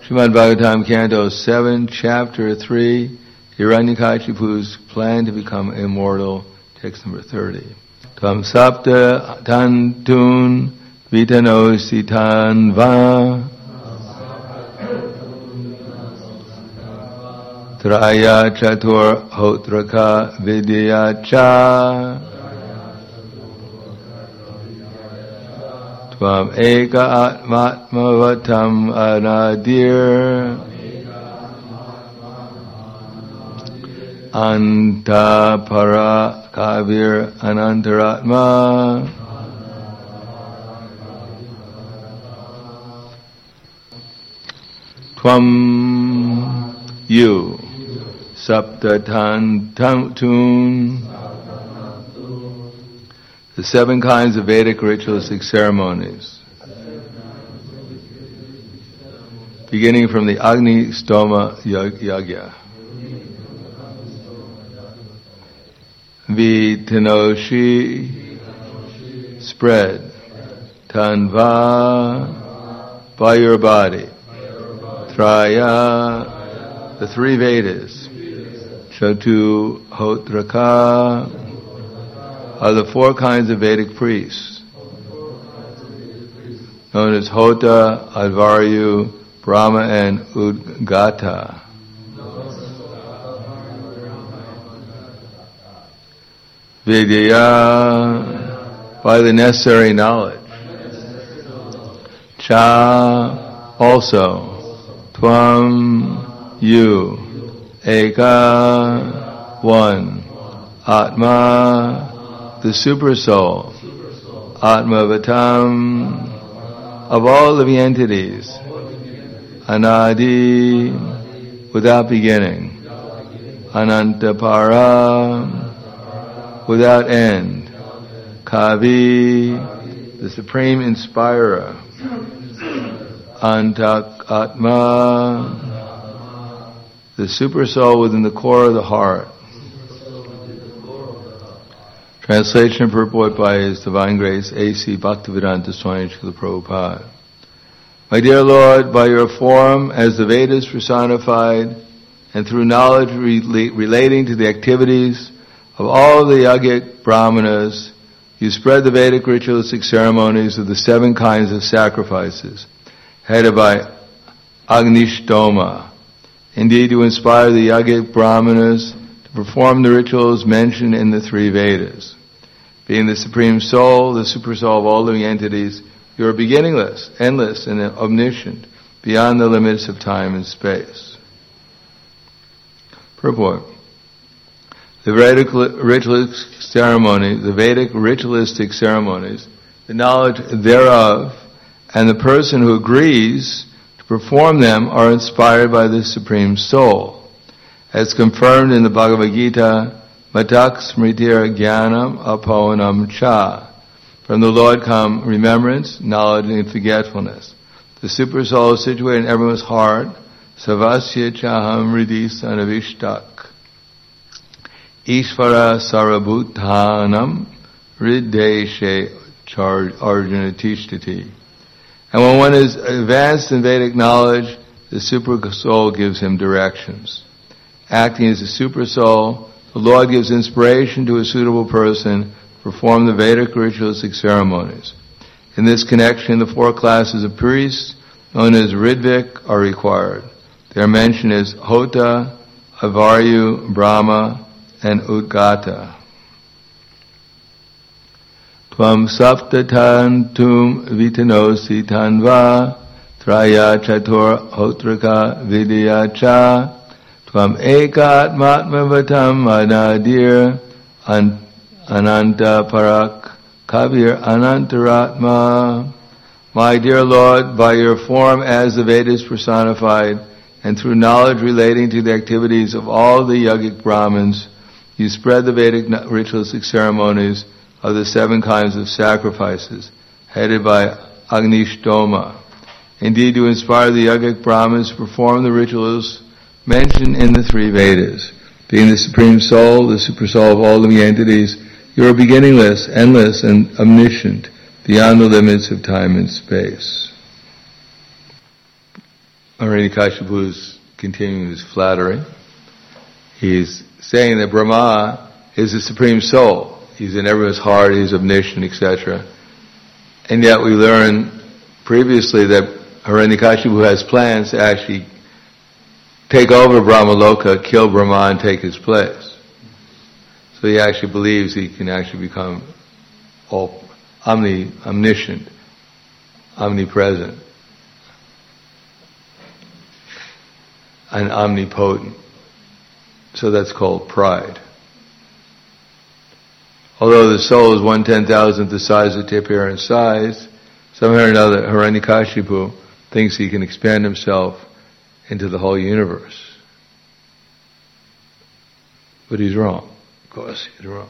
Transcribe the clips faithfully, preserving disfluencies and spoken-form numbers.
Srimad Bhagavatam, Canto seven, Chapter three, Hiranyakashipu's plan to become immortal, text number thirty. Tvam sapta tantun vitanosi tanva traya chatur hotraka vidya cha Tvam eka atmatmavatam anadir anta para kavir anantaratma Tvam you saptatan tantun. The seven kinds of Vedic ritualistic ceremonies, beginning from the Agni Stoma Yagya. Vitanoshi, spread. Tanva, by your body. Traya, the three Vedas. Chatu Hotraka, are the four kinds of Vedic priests, known as Hota, Advaryu, Brahma, and Udgata. Vidya, by the necessary knowledge. Cha, also. Tvam, you. Eka, one. Atma, the super soul, Atmavatam, of all living entities, Anadi, without beginning, Anantapara, without end, Kavi, the supreme inspirer, Antak Atma, the super soul within the core of the heart. Translation and purport by His Divine Grace A C Bhaktivedanta Swami Srila Prabhupada. My dear Lord, by your form as the Vedas personified and through knowledge re- relating to the activities of all the yogic brahmanas, you spread the Vedic ritualistic ceremonies of the seven kinds of sacrifices, headed by Agnishtoma. Indeed, you inspire the yogic brahmanas to perform the rituals mentioned in the three Vedas. Being the Supreme Soul, the Super Soul of all living entities, you are beginningless, endless, and omniscient, beyond the limits of time and space. Purport. The Vedic ritualistic ceremony, the Vedic ritualistic ceremonies, the knowledge thereof, and the person who agrees to perform them are inspired by the Supreme Soul. As confirmed in the Bhagavad Gita, Matak smritir jnanam aponam cha. From the Lord come remembrance, knowledge, and forgetfulness. The Super Soul is situated in everyone's heart. Savasya chaham hridhi sanavishtak. Ishvara sarabhutanam hrideshe arjuna tishtati. And when one is advanced in Vedic knowledge, the Super Soul gives him directions. Acting as a Super Soul, the Lord gives inspiration to a suitable person to perform the Vedic ritualistic ceremonies. In this connection, the four classes of priests, known as Ritvik, are required. They are mentioned as Hota, Avaryu, Brahma, and Udgata. Tvam saptatantum vitanosi tanva traya chatur hotraka vidya cha Tvam eka atmatmavatam anadir ananta parak kavir anantaratma. My dear Lord, by your form as the Vedas personified, and through knowledge relating to the activities of all the yogic Brahmins, you spread the Vedic ritualistic ceremonies of the seven kinds of sacrifices, headed by Agnishtoma. Indeed, you inspire the yogic Brahmins to perform the rituals mentioned in the three Vedas. Being the Supreme Soul, the Super Soul of all living entities, you are beginningless, endless, and omniscient, beyond the limits of time and space. Hiranyakashipu is continuing his flattery. He's saying that Brahma is the Supreme Soul. He's in everyone's heart, he's omniscient, et cetera. And yet we learn previously that Hiranyakashipu has plans to actually take over Brahmaloka, kill Brahma, and take his place. So he actually believes he can actually become all omni, omniscient, omnipresent, and omnipotent. So that's called pride. Although the soul is one ten thousandth the size of Tapir in size, somehow or another Hiranyakashipu thinks he can expand himself into the whole universe. But he's wrong. Of course, he's wrong.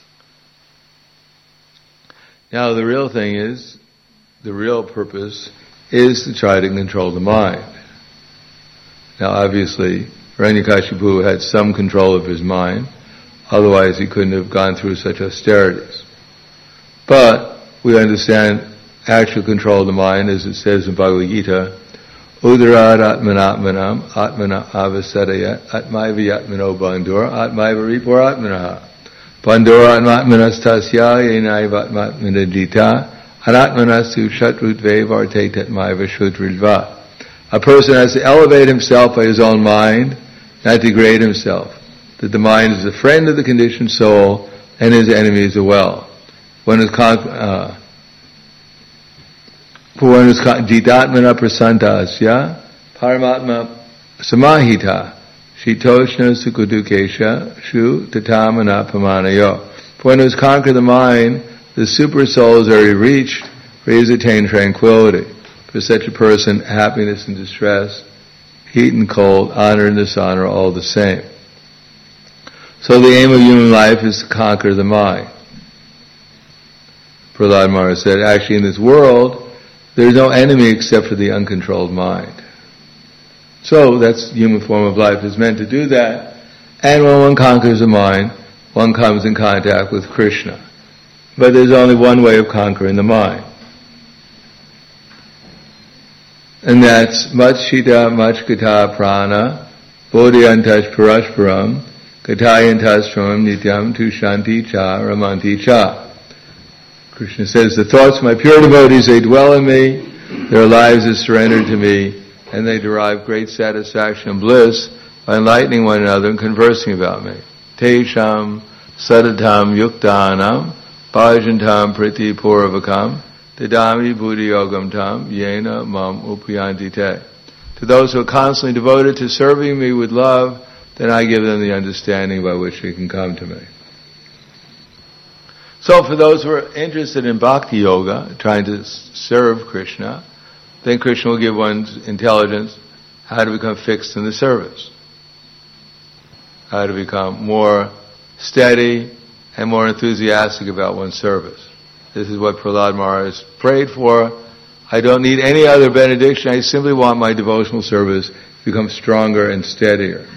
Now the real thing is, the real purpose is to try to control the mind. Now obviously, Hiranyakashipu had some control of his mind, otherwise he couldn't have gone through such austerities. But we understand actual control of the mind, as it says in Bhagavad Gita, Udarad atmanatmanam atmana avasadaya atmaiva atmano bandhur atmaiva ripur atmanaha bandhur atmatmanas tasya yenaiva atmatmanadita anatmanasu shatrutve varte tatmaiva shudridva. A person has to elevate himself by his own mind, not degrade himself. That the mind is a friend of the conditioned soul and his enemy is a well. One is con- uh, For one is jitatmana prasantasya paramatma samahita shitoshna sukadukesha shu tatamana pamanayo. For one who has conquered the mind, the super soul is already reached, for he has attained tranquility. For such a person, happiness and distress, heat and cold, honor and dishonor are all the same. So the aim of human life is to conquer the mind. Prahlad Maharaj said, actually in this world, there is no enemy except for the uncontrolled mind. So that's the human form of life is meant to do that. And when one conquers the mind, one comes in contact with Krishna. But there's only one way of conquering the mind. And that's Matshita Machkata Prana Bodhyantash Parashparam Katayantas Tram Nityam Tushanti Cha Ramanti Cha. Krishna says, the thoughts of my pure devotees, they dwell in me, their lives are surrendered to me, and they derive great satisfaction and bliss by enlightening one another and conversing about me. Tesham sadatam yuktanam bhajantam priti purvakam Tadami buddhi yogam tam yena mam upayanti te. To those who are constantly devoted to serving me with love, then I give them the understanding by which they can come to me. So for those who are interested in bhakti yoga, trying to serve Krishna, then Krishna will give one's intelligence how to become fixed in the service. How to become more steady and more enthusiastic about one's service. This is what Prahlad Maharaj prayed for. I don't need any other benediction. I simply want my devotional service to become stronger and steadier.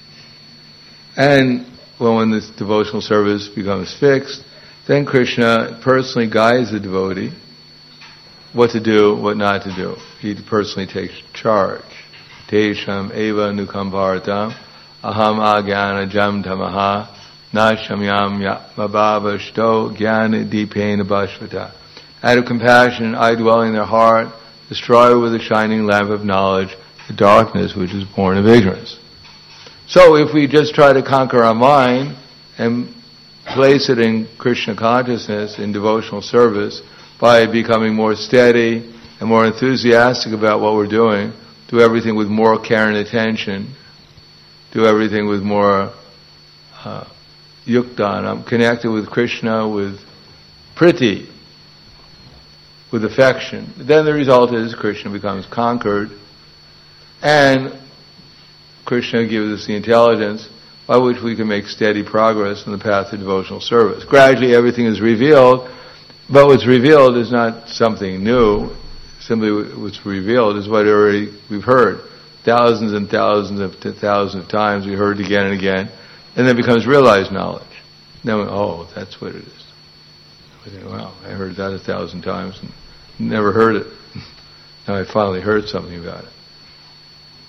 And when this devotional service becomes fixed, then Krishna personally guides the devotee what to do, what not to do. He personally takes charge. Tesham eva nukampartam aham agyana jam tamaha nashamyam mabhavashto jnana dipena bhashvata. Out of compassion, I dwell in their heart, destroy with a shining lamp of knowledge the darkness which is born of ignorance. So if we just try to conquer our mind and place it in Krishna consciousness, in devotional service, by becoming more steady and more enthusiastic about what we're doing, do everything with more care and attention, do everything with more uh, yuktan. I'm connected with Krishna with priti, with affection. Then the result is Krishna becomes conquered, and Krishna gives us the intelligence by which we can make steady progress in the path of devotional service. Gradually everything is revealed, but what's revealed is not something new. Simply what's revealed is what already we've heard. Thousands and thousands of t- thousands of times we heard again and again, and then it becomes realized knowledge. Then we, oh, that's what it is. We think, wow, I heard that a thousand times and never heard it. Now I finally heard something about it.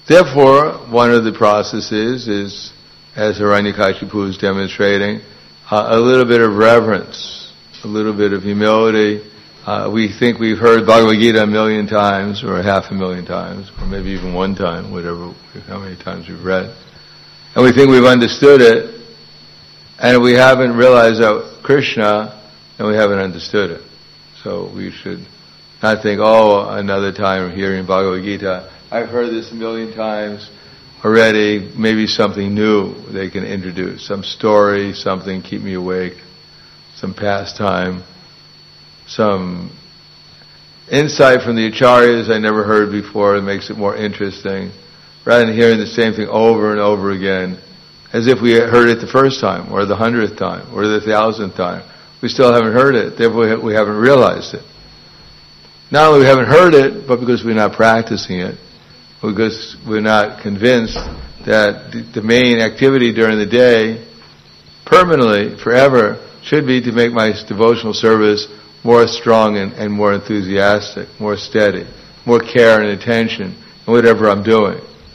Therefore, one of the processes is, as Hiranyakashipu is demonstrating, uh, a little bit of reverence, a little bit of humility. Uh, we think we've heard Bhagavad Gita a million times, or half a million times, or maybe even one time, whatever, how many times we've read. And we think we've understood it, and we haven't realized that Krishna, and we haven't understood it. So we should not think, oh, another time hearing Bhagavad Gita. I've heard this a million times already. Maybe something new they can introduce. Some story, something keep me awake, some pastime, some insight from the acharyas I never heard before that makes it more interesting, rather than hearing the same thing over and over again, as if we had heard it the first time, or the hundredth time, or the thousandth time. We still haven't heard it, therefore we haven't realized it. Not only we haven't heard it, but because we're not practicing it, because we're not convinced that the main activity during the day, permanently, forever, should be to make my devotional service more strong and, and more enthusiastic, more steady, more care and attention in whatever I'm doing.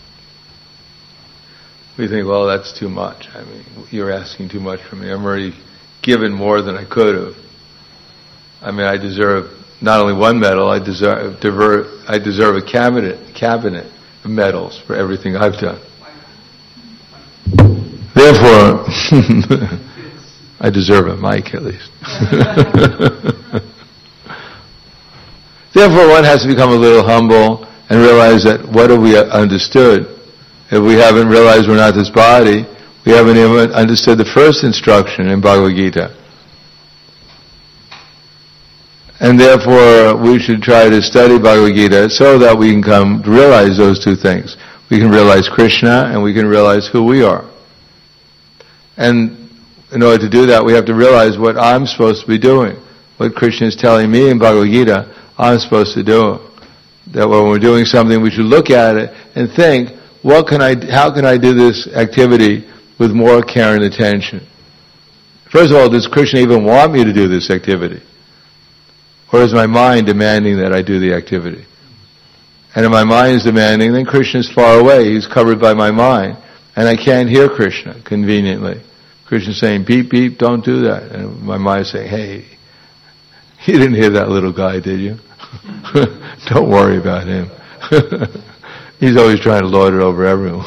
We think, well, that's too much. I mean, you're asking too much from me. I'm already given more than I could have. I mean, I deserve not only one medal, I deserve, I deserve a cabinet, cabinet of medals for everything I've done. Therefore, I deserve a mic at least. Therefore, one has to become a little humble and realize that what have we understood? If we haven't realized we're not this body, we haven't even understood the first instruction in Bhagavad Gita. And therefore, we should try to study Bhagavad Gita so that we can come to realize those two things. We can realize Krishna and we can realize who we are. And in order to do that, we have to realize what I'm supposed to be doing. What Krishna is telling me in Bhagavad Gita, I'm supposed to do. That when we're doing something, we should look at it and think, what can I, how can I do this activity with more care and attention? First of all, does Krishna even want me to do this activity? Or is my mind demanding that I do the activity? And if my mind is demanding, then Krishna is far away. He's covered by my mind. And I can't hear Krishna conveniently. Krishna's saying, beep, beep, don't do that. And my mind is saying, hey, you didn't hear that little guy, did you? Don't worry about him. He's always trying to lord it over everyone.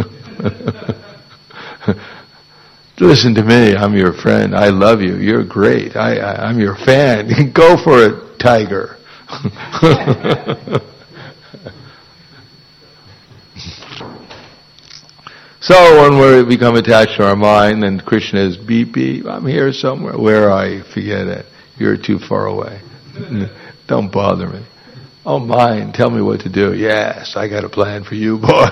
Listen to me, I'm your friend. I love you. You're great. I, I, I'm your fan. Go for it, tiger. So when we become attached to our mind, then Krishna is beep beep. I'm here somewhere. Where are you? Forget it. You're too far away. Don't bother me. Oh, mind, tell me what to do. Yes, I got a plan for you, boy.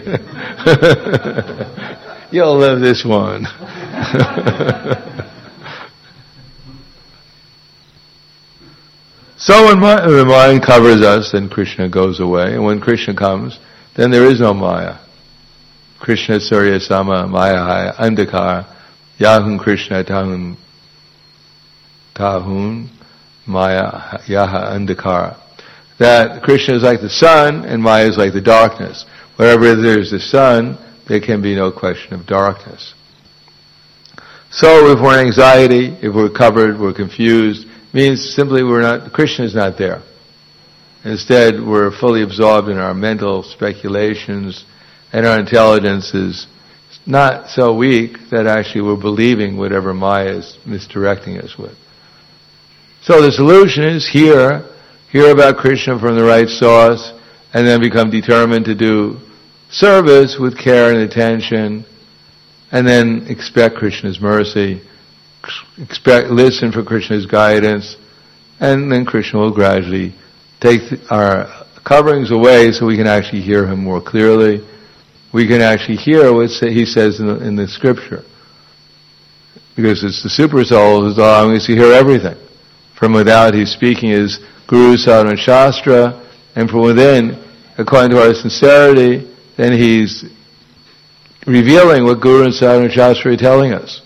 You'll live this one. So when the mind covers us, then Krishna goes away. And when Krishna comes, then there is no Maya. Krishna Surya Sama Maya Andhakar Yahun Krishna Tahun Tahun Maya Yaha Andhakara. That Krishna is like the sun and Maya is like the darkness. Wherever there's the sun, there can be no question of darkness. So if we're in anxiety, if we're covered, we're confused, means simply we're not, Krishna is not there. Instead, we're fully absorbed in our mental speculations, and our intelligence is not so weak that actually we're believing whatever Maya is misdirecting us with. So the solution is hear, hear about Krishna from the right source, and then become determined to do service with care and attention, and then expect Krishna's mercy, expect, listen for Krishna's guidance, and then Krishna will gradually take our coverings away so we can actually hear him more clearly. We can actually hear what he says in the, in the scripture. Because it's the super soul who's allowing us to hear everything. From without, he's speaking his Guru, Sadhana, Shastra, and from within, according to our sincerity, then he's revealing what Guru and Sadhana Shastra are telling us.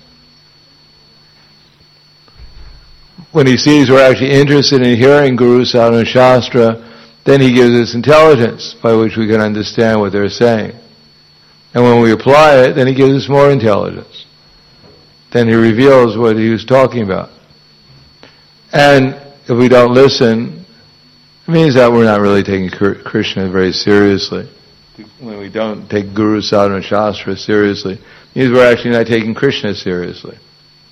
When he sees we're actually interested in hearing Guru, Sadhana, Shastra, then he gives us intelligence by which we can understand what they're saying. And when we apply it, then he gives us more intelligence. Then he reveals what he was talking about. And if we don't listen, it means that we're not really taking Krishna very seriously. When we don't take Guru, Sadhana, and Shastra seriously, it means we're actually not taking Krishna seriously.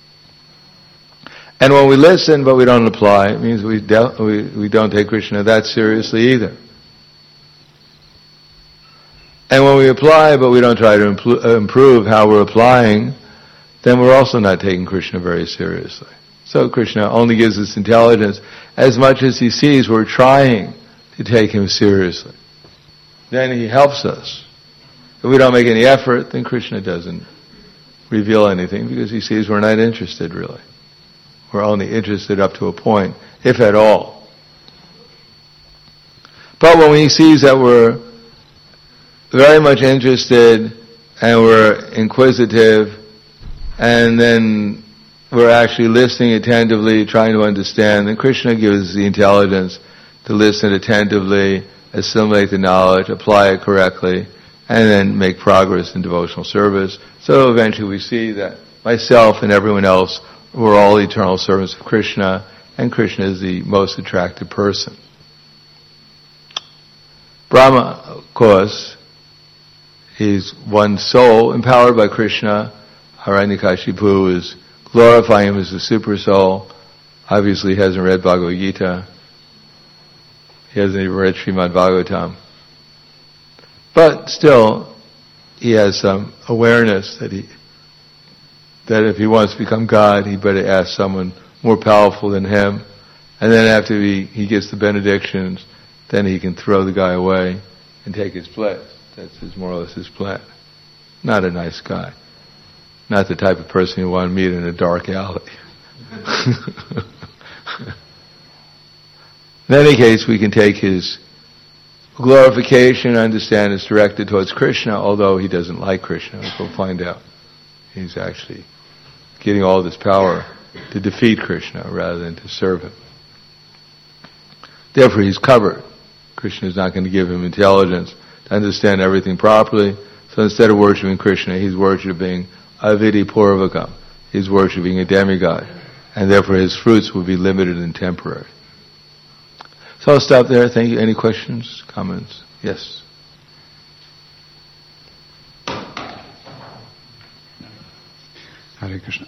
And when we listen but we don't apply, it means we, de- we, we don't take Krishna that seriously either. And when we apply but we don't try to impl- improve how we're applying, then we're also not taking Krishna very seriously. So Krishna only gives us intelligence as much as he sees we're trying to take him seriously. Then he helps us. If we don't make any effort, then Krishna doesn't reveal anything because he sees we're not interested really. We're only interested up to a point, if at all. But when he sees that we're very much interested and we're inquisitive and then we're actually listening attentively, trying to understand, then Krishna gives us the intelligence to listen attentively, assimilate the knowledge, apply it correctly, and then make progress in devotional service. So eventually we see that myself and everyone else, we're all eternal servants of Krishna, and Krishna is the most attractive person. Brahma, of course, is one soul empowered by Krishna. Hiranyakashipu is glorifying him as the super soul. Obviously he hasn't read Bhagavad Gita. He hasn't even read Srimad Bhagavatam. But still, he has some awareness that he that if he wants to become God, he better ask someone more powerful than him. And then after he, he gets the benedictions, then he can throw the guy away and take his place. That's his, more or less his plan. Not a nice guy. Not the type of person you want to meet in a dark alley. In any case, we can take his glorification and understand it's directed towards Krishna, although he doesn't like Krishna. We'll find out. He's actually getting all this power to defeat Krishna rather than to serve him. Therefore, he's covered. Krishna is not going to give him intelligence to understand everything properly. So instead of worshipping Krishna, he's worshipping Avidi Purvakam. He's worshipping a demigod. And therefore his fruits will be limited and temporary. So I'll stop there. Thank you. Any questions, comments? Yes. Hare Krishna.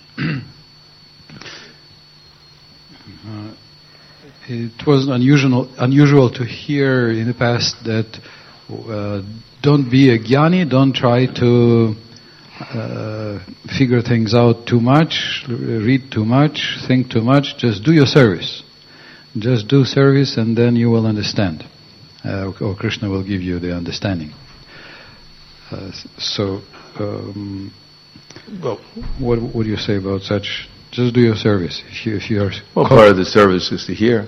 uh, it was unusual, unusual to hear in the past that uh, don't be a jnani, don't try to uh, figure things out too much, read too much, think too much, just do your service. Just do service and then you will understand. Uh, or Krishna will give you the understanding. Uh, so, um, well, what, what do you say about such? Just do your service. If you, if you are well, part of the service is to hear.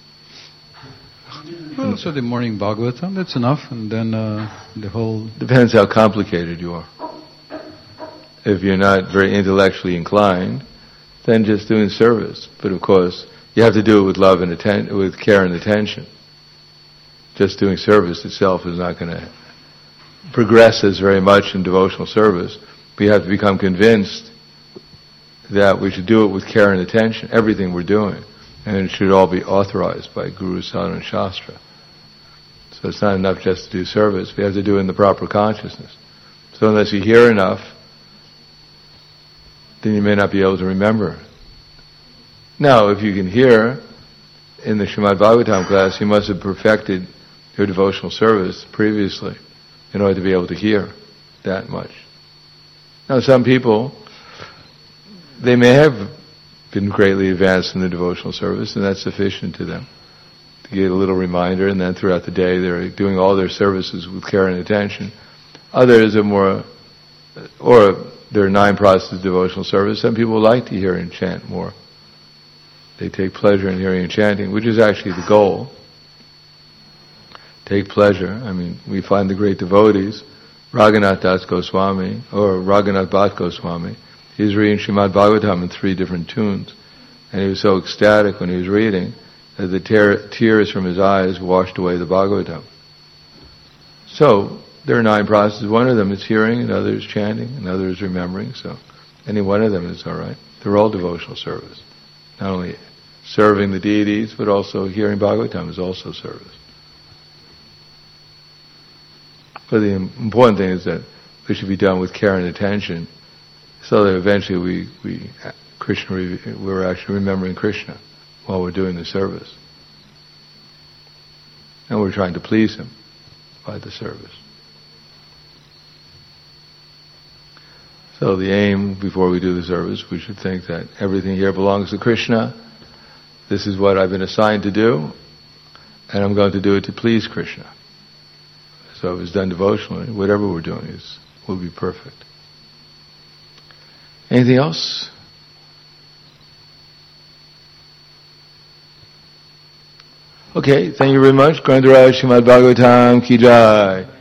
Well, so the morning Bhagavatam, that's enough, and then uh, the whole. Depends how complicated you are. If you're not very intellectually inclined, then just doing service. But of course, you have to do it with love and atten- with care and attention. Just doing service itself is not going to progress us very much in devotional service. We have to become convinced that we should do it with care and attention, everything we're doing. And it should all be authorized by Guru, Sadhana, and Shastra. So it's not enough just to do service. We have to do it in the proper consciousness. So unless you hear enough, then you may not be able to remember. Now, if you can hear in the Srimad Bhagavatam class, you must have perfected your devotional service previously in order to be able to hear that much. Now, some people, they may have been greatly advanced in the devotional service, and that's sufficient to them to get a little reminder, and then throughout the day they're doing all their services with care and attention. Others are more, or there are nine processes of devotional service. Some people like to hear and chant more. They take pleasure in hearing and chanting, which is actually the goal. Take pleasure. I mean, we find the great devotees, Raghunath Das Goswami, or Raghunath Bhatt Goswami. He was reading Srimad Bhagavatam in three different tunes. And he was so ecstatic when he was reading as the tear, tears from his eyes washed away the Bhagavatam. So, there are nine processes. One of them is hearing, another is chanting, another is remembering. So, any one of them is all right. They're all devotional service. Not only serving the deities, but also hearing Bhagavatam is also service. But the important thing is that it should be done with care and attention, so that eventually we, we Krishna, we're actually remembering Krishna while we're doing the service. And we're trying to please Him by the service. So the aim, before we do the service, we should think that everything here belongs to Krishna. This is what I've been assigned to do, and I'm going to do it to please Krishna. So if it's done devotionally, whatever we're doing is will be perfect. Anything else? Okay, thank you very much. Grantharaj Srimad Bhagavatam Ki Jai.